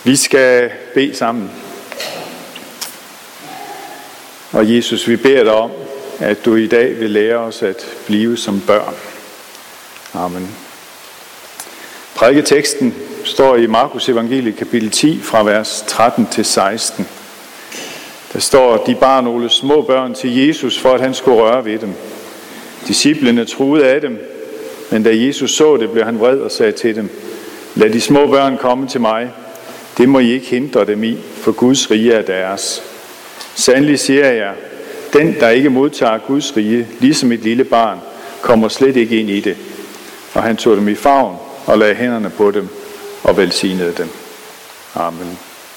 Vi skal bede sammen. Og Jesus, vi beder dig om, at du i dag vil lære os at blive som børn. Amen. Prædiketeksten står i Markus evangeliet kapitel 10 fra vers 13 til 16. Der står, de bar nogle små børn til Jesus, for at han skulle røre ved dem. Disciplene truede af dem, men da Jesus så det, blev han vred og sagde til dem, lad de små børn komme til mig. Det må I ikke hindre dem i, for Guds rige er deres. Sandelig siger jeg, den, der ikke modtager Guds rige, ligesom et lille barn, kommer slet ikke ind i det. Og han tog dem i favn og lagde hænderne på dem og velsignede dem. Amen.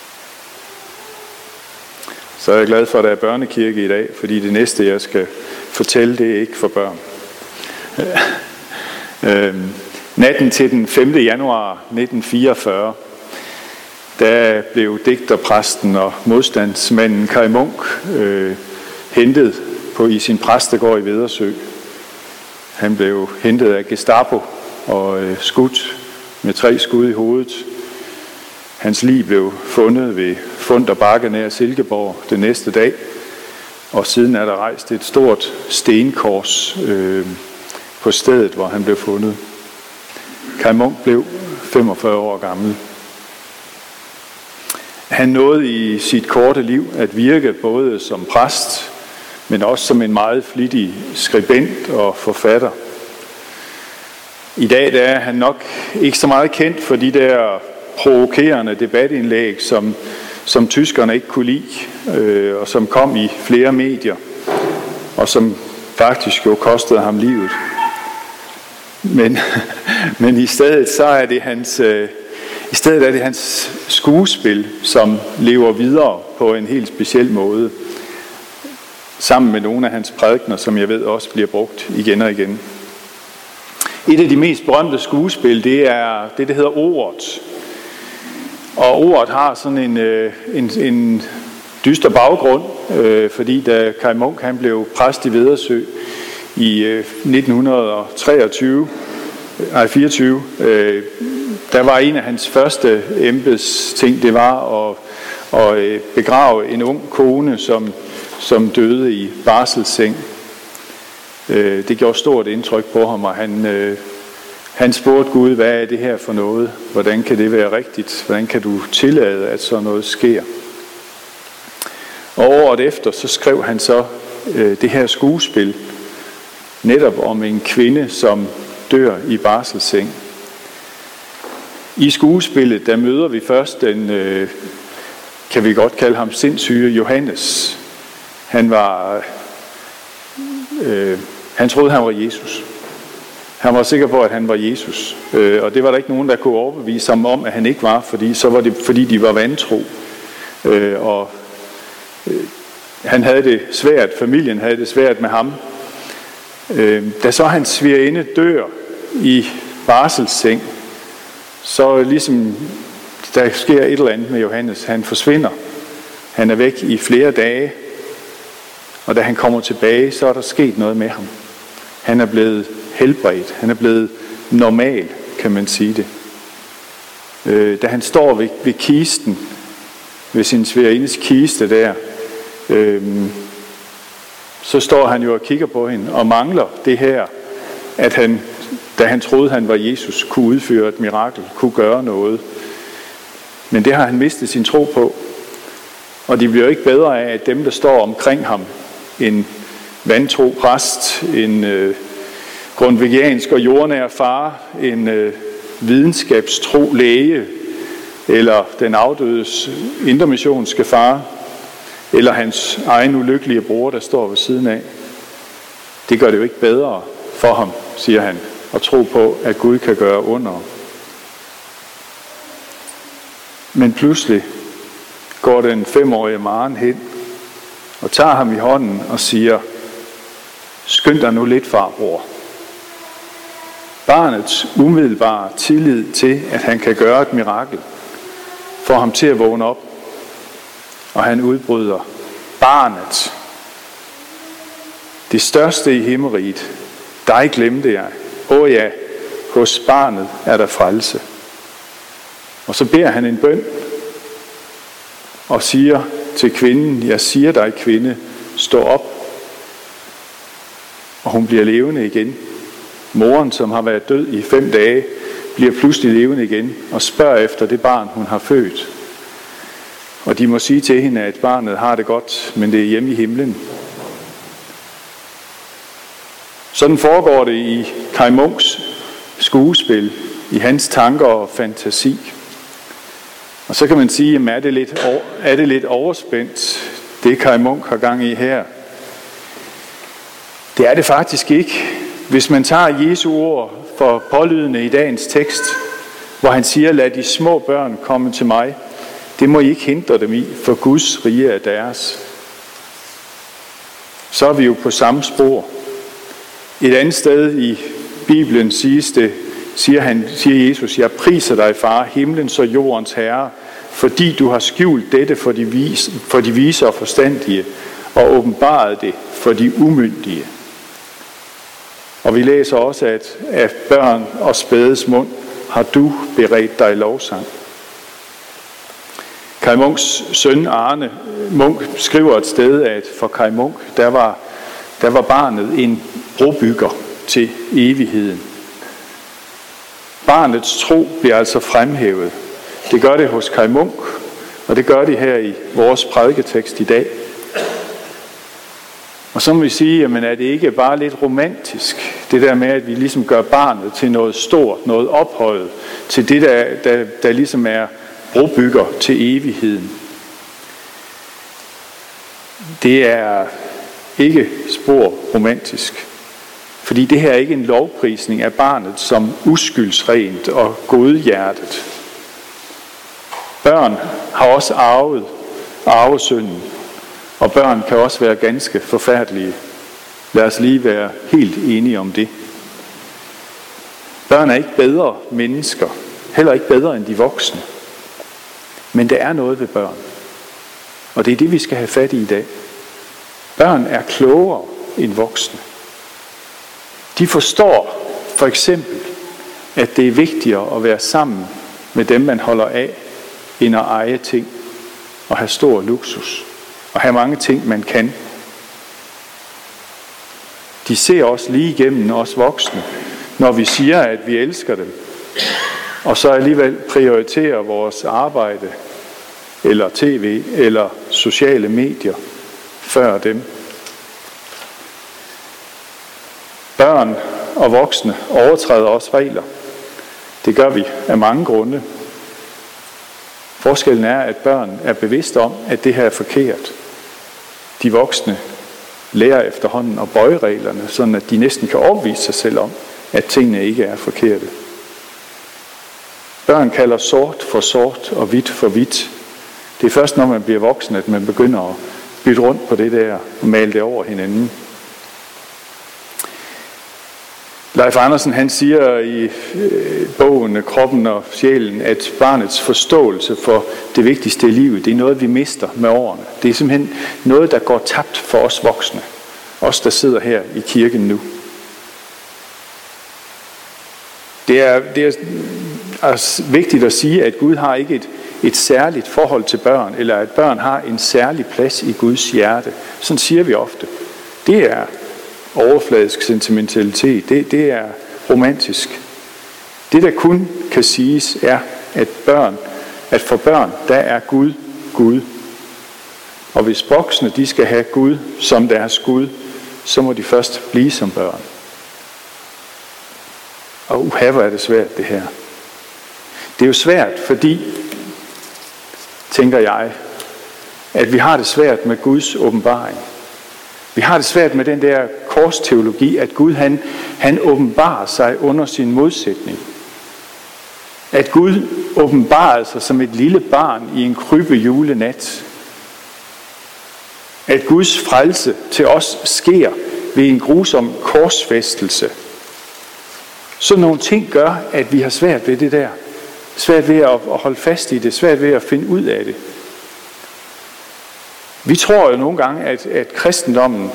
Så er jeg glad for, at der er børnekirke i dag, fordi det næste, jeg skal fortælle, det er ikke for børn. Natten til den 5. januar 1944, der blev digterpræsten og modstandsmanden Kaj Munk hentet i sin præstegård i Vedersø. Han blev hentet af Gestapo og skudt med 3 skud i hovedet. Hans lig blev fundet ved Funder Bakke nær Silkeborg den næste dag, og siden er der rejst et stort stenkors på stedet, hvor han blev fundet. Kaj Munk blev 45 år gammel. Han nåede i sit korte liv at virke både som præst, men også som en meget flittig skribent og forfatter. I dag der er han nok ikke så meget kendt for de der provokerende debatindlæg, som tyskerne ikke kunne lide, og som kom i flere medier, og som faktisk jo kostede ham livet. Men i stedet så er det hans skuespil, som lever videre på en helt speciel måde, sammen med nogle af hans prædikener, som jeg ved også bliver brugt igen og igen. Et af de mest berømte skuespil, det er det, der hedder Ordet. Og Ordet har sådan en dyster baggrund, fordi da Kaj Munk han blev præst i Vedersø i 1924, der var en af hans første embedsting, det var at begrave en ung kone, som døde i barselsseng. Det gjorde stort indtryk på ham, og han spurgte Gud, hvad er det her for noget? Hvordan kan det være rigtigt? Hvordan kan du tillade, at sådan noget sker? Og året efter, så skrev han så det her skuespil, netop om en kvinde, som dør i barselsseng. I skuespillet, der møder vi først den, kan vi godt kalde ham sindssyge Johannes. Han troede, han var Jesus. Han var sikker på, at han var Jesus. Og det var der ikke nogen, der kunne overbevise ham om, at han ikke var, fordi de var vantro. Han havde det svært, familien havde det svært med ham. Da så hans svigerinde dør i barselsseng, så ligesom der sker et eller andet med Johannes. Han forsvinder. Han er væk i flere dage. Og da han kommer tilbage, så er der sket noget med ham. Han er blevet helbredt. Han er blevet normal, kan man sige det. Da han står ved kisten, ved sin svigerindes kiste der, så står han jo og kigger på hende og mangler det her, at han, da han troede, han var Jesus, kunne udføre et mirakel, kunne gøre noget. Men det har han mistet sin tro på. Og de bliver ikke bedre af, at dem, der står omkring ham, en vantro præst, en grundvigiansk og jordnær far, en videnskabstro læge, eller den afdødes indremissionske far, eller hans egen ulykkelige bror, der står ved siden af. Det gør det jo ikke bedre for ham, siger han, at tro på, at Gud kan gøre under. Men pludselig går den 5-årige Maren hen og tager ham i hånden og siger, skynd dig nu lidt, farbror. Barnets umiddelbare tillid til, at han kan gøre et mirakel, får ham til at vågne op, og han udbryder, barnet, det største i himmeriget, dig glemte jeg. Åh ja, hos barnet er der frelse. Og så beder han en bøn, og siger til kvinden, jeg siger dig, kvinde, stå op. Og hun bliver levende igen. Moren, som har været død i 5 dage, bliver pludselig levende igen og spørger efter det barn, hun har født. Og de må sige til hende, at barnet har det godt, men det er hjemme i himlen. Sådan foregår det i Kaj Munks skuespil, i hans tanker og fantasi. Og så kan man sige, jamen er det lidt overspændt, det Kaj Munk har gang i her? Det er det faktisk ikke. Hvis man tager Jesu ord for pålydende i dagens tekst, hvor han siger, lad de små børn komme til mig, det må I ikke hindre dem i, for Guds rige er deres. Så er vi jo på samme spor. Et andet sted i Bibelen siger Jesus, jeg priser dig, far, himlens og jordens herre, fordi du har skjult dette for de vise og forstandige, og åbenbaret det for de umyndige. Og vi læser også, at af børn og spædes mund har du beredt dig lovsang. Kaj Munks søn Arne Munk skriver et sted, at for Kaj Munk, der var barnet en brobygger til evigheden. Barnets tro bliver altså fremhævet. Det gør det hos Kaj Munk, og det gør det her i vores prædiketekst i dag. Og så må vi sige, jamen er det ikke bare lidt romantisk, det der med, at vi ligesom gør barnet til noget stort, noget ophøjet, til det, der ligesom er brobygger til evigheden. Det er ikke spor romantisk, fordi det her er ikke en lovprisning af barnet som uskyldsrent og godhjertet. Børn har også arvet arvesynden, og børn kan også være ganske forfærdelige. Lad os lige være helt enige om det. Børn er ikke bedre mennesker, heller ikke bedre end de voksne. Men der er noget ved børn, og det er det, vi skal have fat i dag. Børn er klogere end voksne. De forstår for eksempel, at det er vigtigere at være sammen med dem, man holder af, end at eje ting og have stor luksus og have mange ting, man kan. De ser også lige igennem os voksne, når vi siger, at vi elsker dem, og så alligevel prioriterer vores arbejde, eller tv, eller sociale medier, før dem. Børn og voksne overtræder også regler. Det gør vi af mange grunde. Forskellen er, at børn er bevidste om, at det her er forkert. De voksne lærer efterhånden at bøje reglerne, sådan at de næsten kan overbevise sig selv om, at tingene ikke er forkerte. Børn kalder sort for sort og hvidt for hvidt. Det er først, når man bliver voksen, at man begynder at bytte rundt på det der og male det over hinanden. Leif Andersen, han siger i bogen Kroppen og sjælen, at barnets forståelse for det vigtigste i livet, det er noget, vi mister med årene. Det er simpelthen noget, der går tabt for os voksne. Os, der sidder her i kirken nu. Det er vigtigt at sige, at Gud har ikke et særligt forhold til børn, eller at børn har en særlig plads i Guds hjerte. Sådan siger vi ofte. Det er overfladisk sentimentalitet. Det er romantisk. Det, der kun kan siges, er, at for børn, der er Gud Gud. Og hvis voksne, de skal have Gud som deres Gud, så må de først blive som børn. Og hvor er det svært, det her. Det er jo svært, fordi, tænker jeg, at vi har det svært med Guds åbenbaring. Vi har det svært med den der korsteologi, at Gud han åbenbarer sig under sin modsætning. At Gud åbenbarede sig som et lille barn i en krybbe julenat. At Guds frelse til os sker ved en grusom korsfæstelse. Så nogle ting gør, at vi har svært ved det der. Svært ved at holde fast i det. Svært ved at finde ud af det. Vi tror jo nogle gange, at kristendommen,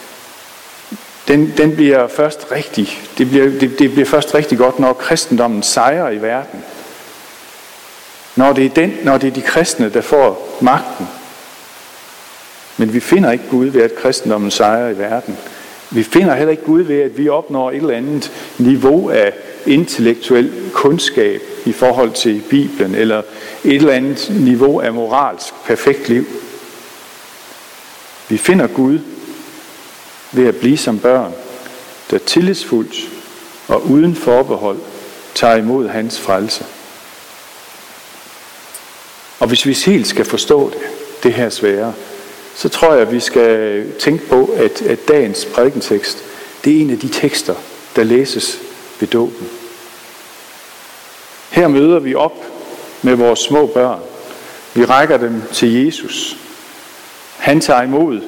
den bliver først rigtig. Det bliver først rigtig godt, når kristendommen sejrer i verden. når det er de kristne, der får magten. Men vi finder ikke Gud ved, at kristendommen sejrer i verden. Vi finder heller ikke Gud ved, at vi opnår et eller andet niveau af intellektuel kundskab i forhold til Bibelen, eller et eller andet niveau af moralsk perfekt liv. Vi finder Gud ved at blive som børn, der tillidsfuldt og uden forbehold tager imod hans frelse. Og hvis vi helt skal forstå det her svære, så tror jeg, at vi skal tænke på, at dagens prædikentekst, det er en af de tekster, der læses ved dåben. Her møder vi op med vores små børn. Vi rækker dem til Jesus. Han tager imod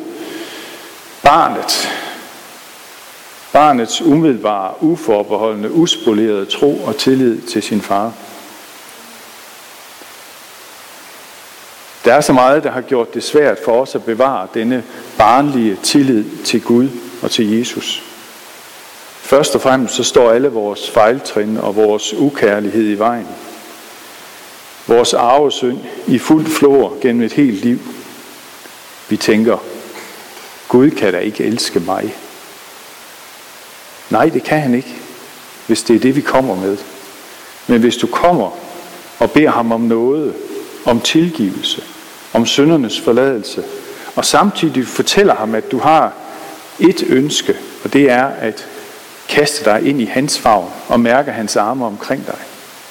barnets umiddelbare, uforbeholdende, uspolerede tro og tillid til sin far. Der er så meget, der har gjort det svært for os at bevare denne barnlige tillid til Gud og til Jesus. Først og fremmest så står alle vores fejltrin og vores ukærlighed i vejen. Vores arvesynd i fuld flor gennem et helt liv. Vi tænker, Gud kan da ikke elske mig. Nej, det kan han ikke, hvis det er det, vi kommer med. Men hvis du kommer og beder ham om noget, om tilgivelse, om syndernes forladelse, og samtidig fortæller ham, at du har et ønske, og det er at kaste dig ind i hans favn og mærke hans arme omkring dig.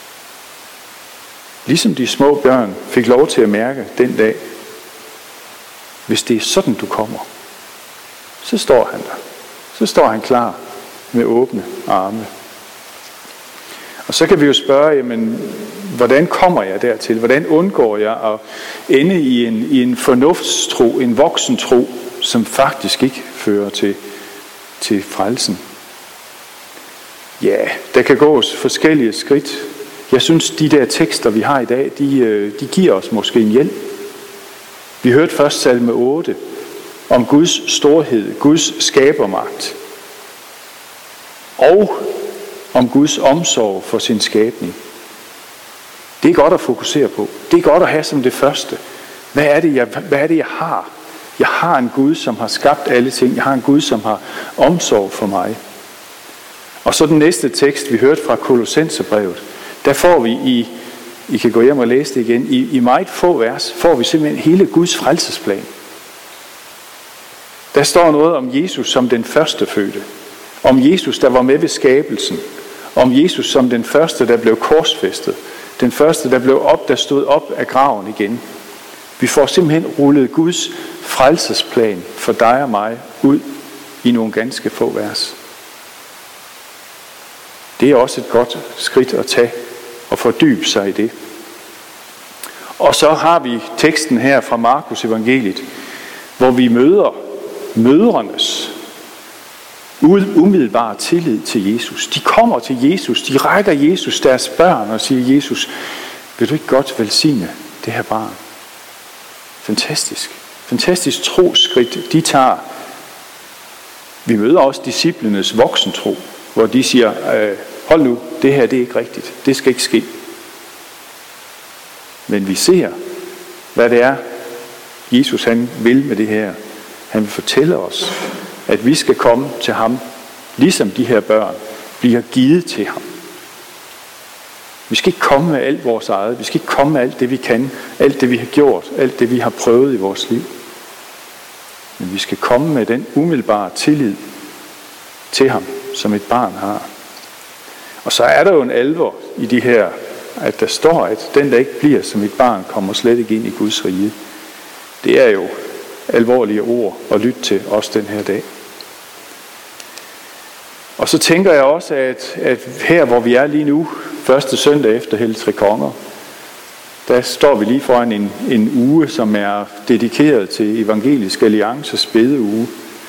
Ligesom de små børn fik lov til at mærke den dag. Hvis det er sådan, du kommer, så står han der. Så står han klar med åbne arme. Og så kan vi jo spørge, jamen, hvordan kommer jeg dertil? Hvordan undgår jeg at ende i en fornuftstro, en voksentro, som faktisk ikke fører til frelsen? Ja, der kan gås forskellige skridt. Jeg synes, de der tekster, vi har i dag, de giver os måske en hjælp. Vi hørte først salme 8 om Guds storhed, Guds skabermagt. Og om Guds omsorg for sin skabning. Det er godt at fokusere på. Det er godt at have som det første. Hvad er det, jeg har? Jeg har en Gud, som har skabt alle ting. Jeg har en Gud, som har omsorg for mig. Og så den næste tekst, vi hørte fra Kolossenserbrevet, der får vi I kan gå hjem og læse det igen, i meget få vers, får vi simpelthen hele Guds frelsesplan. Der står noget om Jesus som den førstefødte. Om Jesus, der var med ved skabelsen. Om Jesus som den første, der blev korsfæstet. Den første, der stod op af graven igen. Vi får simpelthen rullet Guds frelsesplan for dig og mig ud i nogle ganske få vers. Det er også et godt skridt at tage og fordybe sig i det. Og så har vi teksten her fra Markus evangeliet, hvor vi møder mødrenes umiddelbare tillid til Jesus. De kommer til Jesus, de rækker Jesus deres børn og siger, Jesus, vil du ikke godt velsigne det her barn? Fantastisk. Fantastisk troskridt, de tager. Vi møder også disciplenes voksentro, hvor de siger, hold nu, det her det er ikke rigtigt. Det skal ikke ske. Men vi ser, hvad det er, Jesus han vil med det her. Han vil fortælle os, at vi skal komme til ham, ligesom de her børn bliver givet til ham. Vi skal ikke komme med alt vores eget. Vi skal ikke komme med alt det, vi kan. Alt det, vi har gjort. Alt det, vi har prøvet i vores liv. Men vi skal komme med den umiddelbare tillid til ham, som et barn har. Og så er der jo en alvor i de her, at der står, at den, der ikke bliver som et barn, kommer slet ikke ind i Guds rige. Det er jo alvorlige ord at lytte til også den her dag. Og så tænker jeg også, at her, hvor vi er lige nu, første søndag efter Helligtrekonger, der står vi lige foran en uge, som er dedikeret til Evangelisk Alliances bedeuge.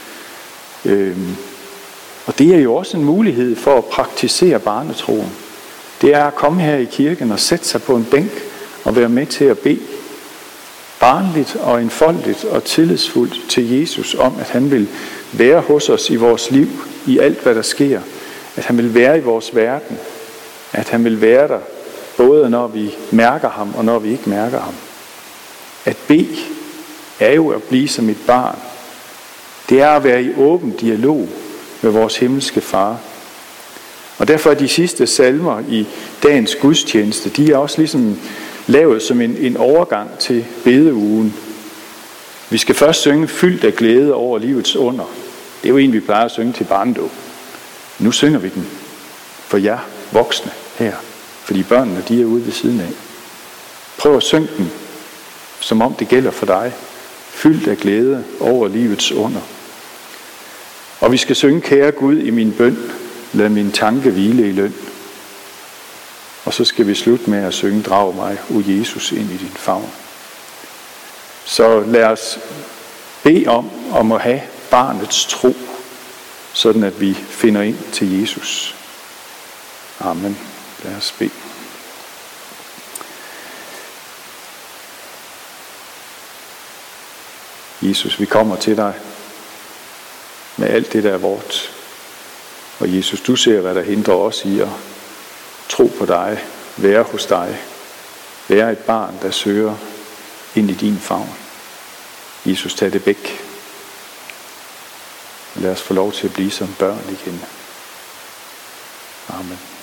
Og det er jo også en mulighed for at praktisere barnetroen. Det er at komme her i kirken og sætte sig på en bænk og være med til at bede barnligt og enfoldigt og tillidsfuldt til Jesus om, at han vil være hos os i vores liv, i alt hvad der sker. At han vil være i vores verden. At han vil være der både når vi mærker ham og når vi ikke mærker ham. At bede er jo at blive som et barn. Det er at være i åben dialog med vores himmelske far. Og derfor er de sidste salmer i dagens gudstjeneste, de er også ligesom lavet som en overgang til bedeugen. Vi skal først synge fyldt af glæde over livets under. Det er jo en, vi plejer at synge til barndåb. Nu synger vi den for jer voksne her, fordi børnene de er ude ved siden af. Prøv at synge den, som om det gælder for dig. Fyldt af glæde over livets under. Og vi skal synge, kære Gud, i min bøn, lad min tanke hvile i løn. Og så skal vi slutte med at synge, drag mig, o Jesus, ind i din favn. Så lad os bede om at have barnets tro, sådan at vi finder ind til Jesus. Amen. Lad os bede. Jesus, vi kommer til dig med alt det, der er vort. Og Jesus, du ser, hvad der hindrer os i at tro på dig, være hos dig, være et barn, der søger ind i din favn. Jesus, tag det væk. Lad os få lov til at blive som børn igen. Amen.